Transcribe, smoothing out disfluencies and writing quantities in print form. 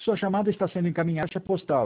Sua chamada está sendo encaminhada à caixa postal.